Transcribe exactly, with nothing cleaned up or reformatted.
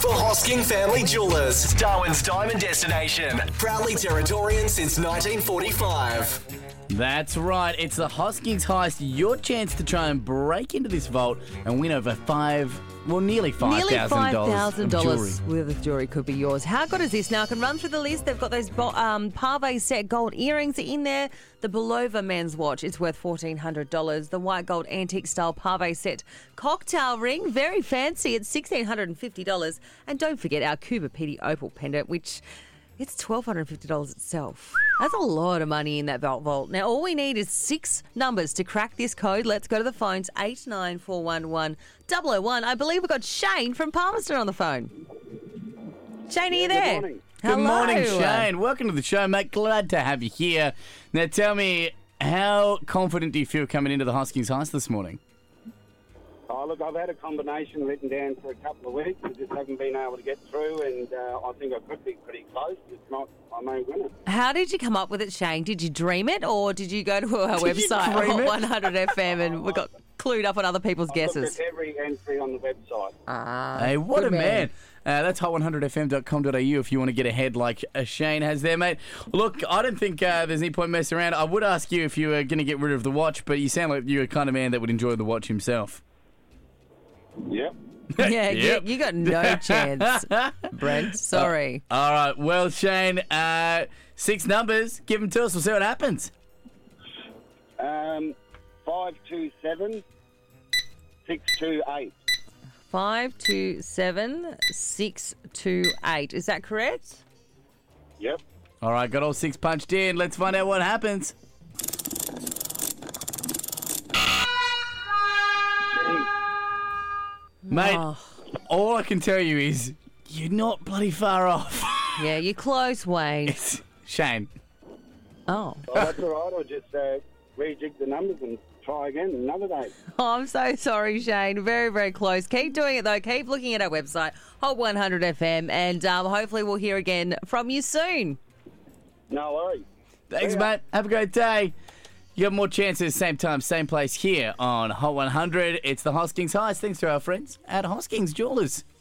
For Hosking Family Jewelers, Darwin's diamond destination. Proudly Territorian since nineteen forty-five. That's right. It's the Hoskings Heist. Your chance to try and break into this vault and win over five, well, nearly five Nearly thousand five dollars thousand of dollars jewelry. worth of jewelry could be yours. How good is this? Now, I can run through the list. They've got those bo- um, Pave set gold earrings in there. The Belova men's watch, it's worth fourteen hundred dollars. The white gold antique style Pave set cocktail ring, very fancy. It's one thousand six hundred fifty dollars. And don't forget our Cuba Petty opal pendant, which it's one thousand two hundred fifty dollars itself. That's a lot of money in that vault vault. Now, all we need is six numbers to crack this code. Let's go to the phones, eight nine four one one double oh one. I believe we've got Shane from Palmerston on the phone. Shane, are you there? Good morning. Good Hello. morning, Shane. Welcome to the show, mate. Glad to have you here. Now, tell me, how confident do you feel coming into the Hoskings Heist this morning? Oh, look, I've had a combination written down for a couple of weeks. I just haven't been able to get through, and uh, I think I could be pretty close. If not, I may win it. How did you come up with it, Shane? Did you dream it, or did you go to our Did you website, dream it? one hundred F M, and we got clued up on other people's I've guesses? looked at every entry on the website. Ah, Hey, what good a man. Uh, that's hot one hundred f m dot com dot a u if you want to get ahead like uh, Shane has there, mate. Look, I don't think uh, there's any point messing around. I would ask you if you were going to get rid of the watch, but you sound like you're the kind of man that would enjoy the watch himself. Yep. Yeah, Yep. you, you got no chance, Brent. Sorry. All right, well, Shane, uh, six numbers. Give them to us. We'll see what happens. Um, five two seven six two eight. Five two seven six two eight. Is that correct? Yep. All right, got all six punched in. Let's find out what happens. Mate, Oh. all I can tell you is you're not bloody far off. Yeah, you're close, Wayne. It's Shane. Oh. Oh, that's all right. I'll just uh, rejig the numbers and try again another day. Oh, I'm so sorry, Shane. Very, very close. Keep doing it, though. Keep looking at our website, Hot one hundred F M, and um, hopefully we'll hear again from you soon. No worries. Thanks, Yeah. mate. Have a great day. You got more chances, same time, same place here on Hot one hundred. It's the Hoskings Heist. Thanks to our friends at Hoskings Jewelers.